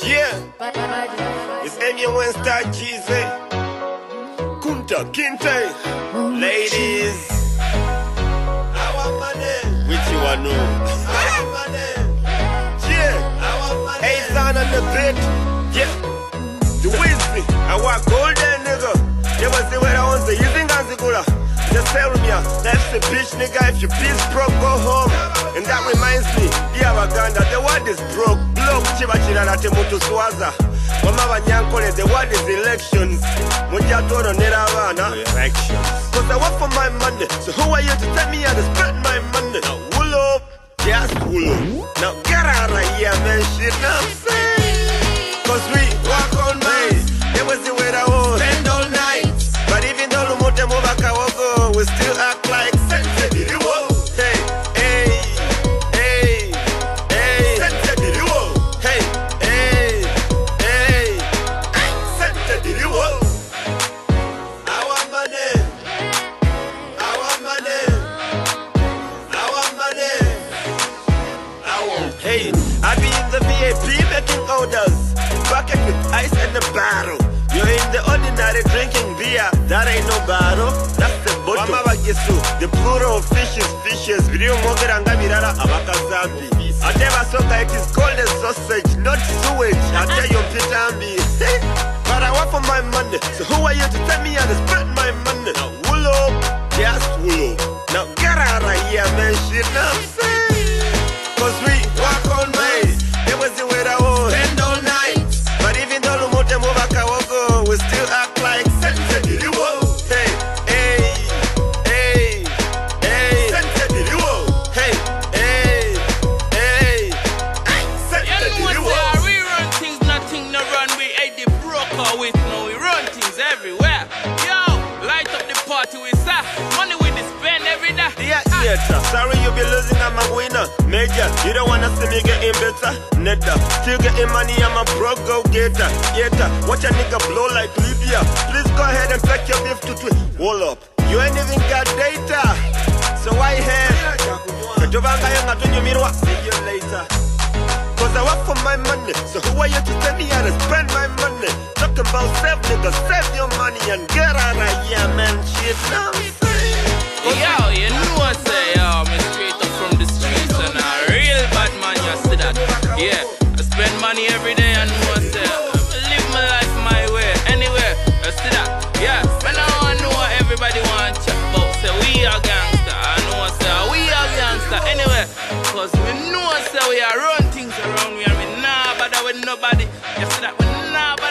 Yeah, it's M.U.N. Star Cheesy, Kunta Kinte, ladies. I want money. Which you want know? I want money. Yeah, I want money. Hey, sound on the beat. Yeah, the Weezy. I want golden nigga. You must see what I want to say. You think I'm Zigula? Just tell me, that's the bitch nigga. If your bitch broke, go home. And that reminds me, the Abaganda, the word is broke. Block, chibachira na temutu swaza. Mama banyankole, the word is elections. Mujatono neravana. Elections. Cause I work for my money. So who are you to tell me how to spend my money? Now wool up, just wool up. Now get out of here, man, shit, now I'm saying. Cause we walk on days. It was the way that was. Spend all night. But even though Lumote Mobaka Woko, we still act like sensitive. Hey, hey, hey, hey, sensitive. Hey, hey, hey, sensitive. I want money. I want money. I want money. I want. Hey, I be in the VIP making orders. Bucket with ice and a barrel. You're in the ordinary drinking beer. That ain't no bottle, that's the bottle. Mama bagisu, the plural of fishes. Video mogeranga mirara abakazambi. Ateba soka, it is called a sausage, not sewage. I tell you pitambi. But I want for my money. So who are you to tell me how to spend my money? Now wool up, just wool up. Now get out of here, man, shit, now I'm saying. Cause we walk on ways. It was the way that was. Spend all night. But even though Lumote Mobaka Woko, we still act like sensitive. Hey, hey, hey, hey, sensitive. Hey, hey, hey, sensitive. You know what, we run things, nothing no run. We ain't the broker with no, we run things everywhere. Yo, light up the party with that. Money we spend every day. Yeah, sorry you be losing, I'm a winner. Major, you don't wanna see me getting better. Netta, still getting money, I'm a broke go-getter. Yeta, watch a nigga blow like Libya. Please go ahead and take your beef to tweet. Wall up, you ain't even got data. So why here? See you later. Cause I work for my money. So who are you to tell me how to spend my money? Talk about save, nigga, save your money and get out of here, man. Shit, now I'm saying. Yo, you know what I say, yo, me straight up from the streets and a real bad man, you see that. Yeah, I spend money every day and know what I say, I live my life my way, anywhere, you see that. Yeah, but now I know what everybody want to check about, say we are gangster, I know what I say, we are gangster, anyway, cause we know what I say, we are run things around here, we nah bother with nobody, you see that, we nah bother